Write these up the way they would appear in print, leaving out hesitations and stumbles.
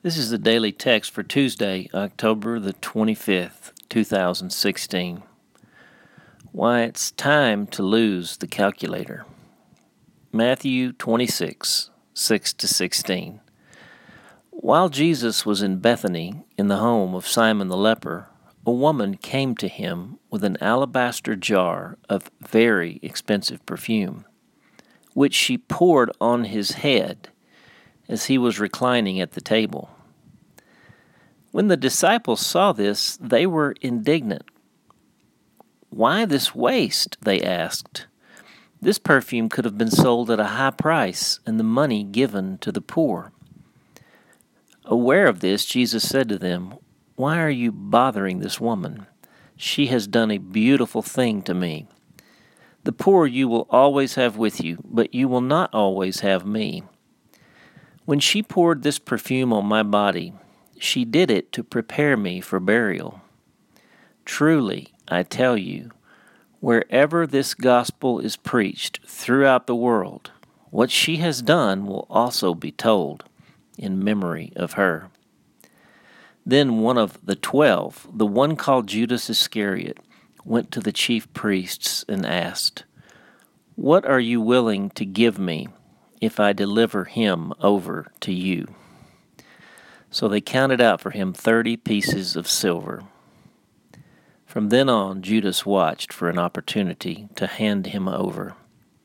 This is the daily text for Tuesday, October the 25th, 2016. Why it's time to lose the calculator. Matthew 26, 6-16. While Jesus was in Bethany, in the home of Simon the leper, a woman came to him with an alabaster jar of very expensive perfume, which she poured on his head as he was reclining at the table. When the disciples saw this, they were indignant. "Why this waste?" they asked. "This perfume could have been sold at a high price and the money given to the poor." Aware of this, Jesus said to them, "Why are you bothering this woman? She has done a beautiful thing to me. The poor you will always have with you, but you will not always have me. When she poured this perfume on my body, she did it to prepare me for burial. Truly, I tell you, wherever this gospel is preached throughout the world, what she has done will also be told in memory of her." Then one of the 12, the one called Judas Iscariot, went to the chief priests and asked, "What are you willing to give me if I deliver him over to you?" So they counted out for him 30 pieces of silver. From then on, Judas watched for an opportunity to hand him over.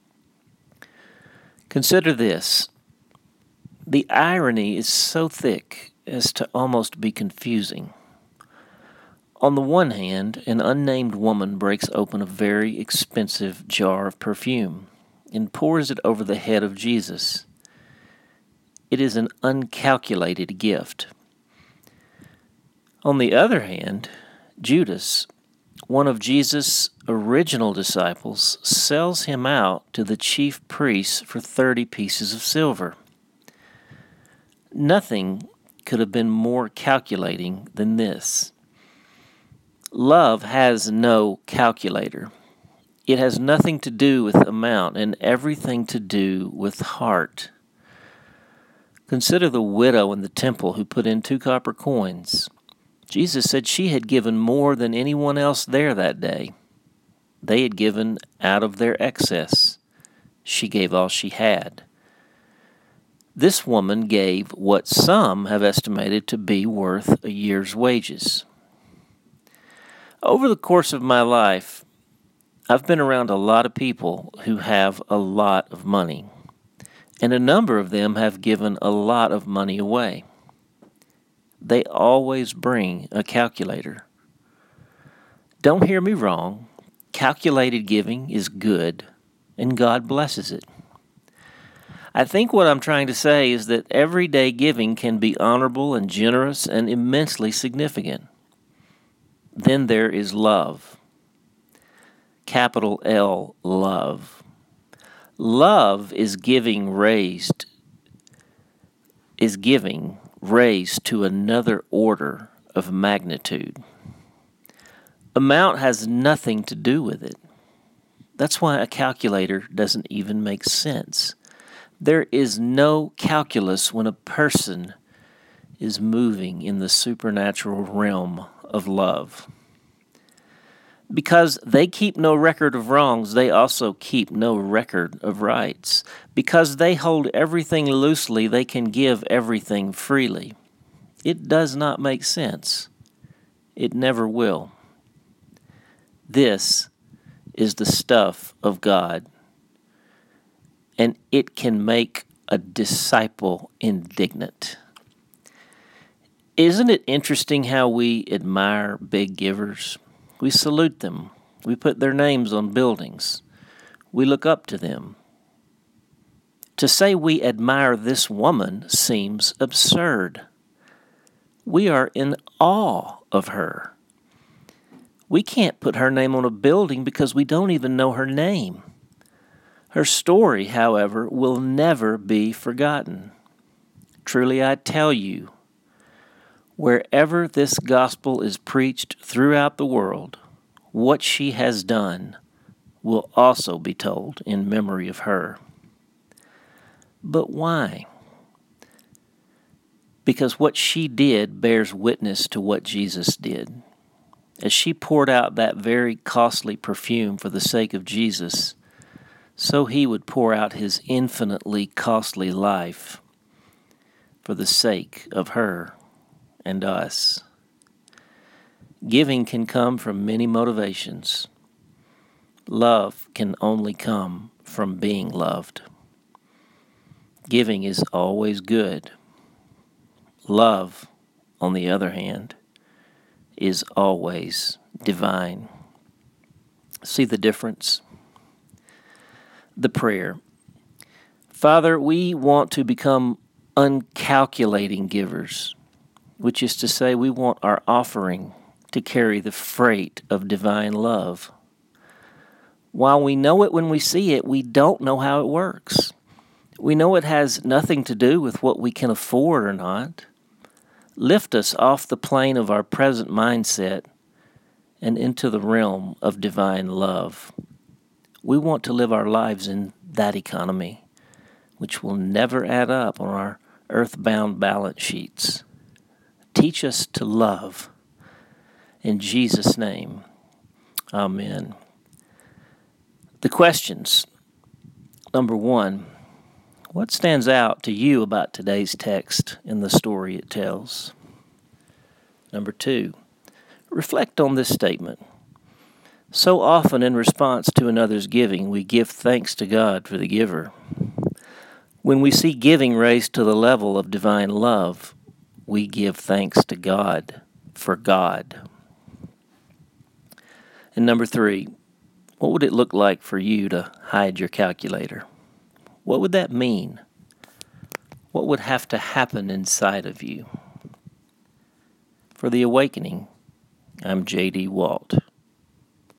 Consider this. The irony is so thick as to almost be confusing. On the one hand, an unnamed woman breaks open a very expensive jar of perfume and pours it over the head of Jesus. It is an uncalculated gift. On the other hand, Judas, one of Jesus' original disciples, sells him out to the chief priests for 30 pieces of silver. Nothing could have been more calculating than this. Love has no calculator. It has nothing to do with amount and everything to do with heart. Consider the widow in the temple who put in 2 copper coins. Jesus said she had given more than anyone else there that day. They had given out of their excess. She gave all she had. This woman gave what some have estimated to be worth a year's wages. Over the course of my life, I've been around a lot of people who have a lot of money, and a number of them have given a lot of money away. They always bring a calculator. Don't hear me wrong. Calculated giving is good, and God blesses it. I think what I'm trying to say is that everyday giving can be honorable and generous and immensely significant. Then there is love. Capital L, love. Love is giving raised to another order of magnitude. Amount has nothing to do with it. That's why a calculator doesn't even make sense. There is no calculus when a person is moving in the supernatural realm of love. Because they keep no record of wrongs, they also keep no record of rights. Because they hold everything loosely, they can give everything freely. It does not make sense. It never will. This is the stuff of God, and it can make a disciple indignant. Isn't it interesting how we admire big givers? We salute them. We put their names on buildings. We look up to them. To say we admire this woman seems absurd. We are in awe of her. We can't put her name on a building because we don't even know her name. Her story, however, will never be forgotten. Truly, I tell you, wherever this gospel is preached throughout the world, what she has done will also be told in memory of her. But why? because what she did bears witness to what Jesus did. As she poured out that very costly perfume for the sake of Jesus, so he would pour out his infinitely costly life for the sake of her and us. Giving can come from many motivations. Love can only come from being loved. Giving is always good. Love, on the other hand, is always divine. See the difference? The prayer. Father, we want to become uncalculating givers, which is to say we want our offering to carry the freight of divine love. While we know it when we see it, we don't know how it works. We know it has nothing to do with what we can afford or not. Lift us off the plane of our present mindset and into the realm of divine love. We want to live our lives in that economy, which will never add up on our earthbound balance sheets. Teach us to love. In Jesus' name, amen. The questions. Number 1, what stands out to you about today's text and the story it tells? Number 2, reflect on this statement. So often in response to another's giving, we give thanks to God for the giver. When we see giving raised to the level of divine love, we give thanks to God for God. And number 3, what would it look like for you to hide your calculator? What would that mean? What would have to happen inside of you? For The Awakening, I'm J.D. Walt.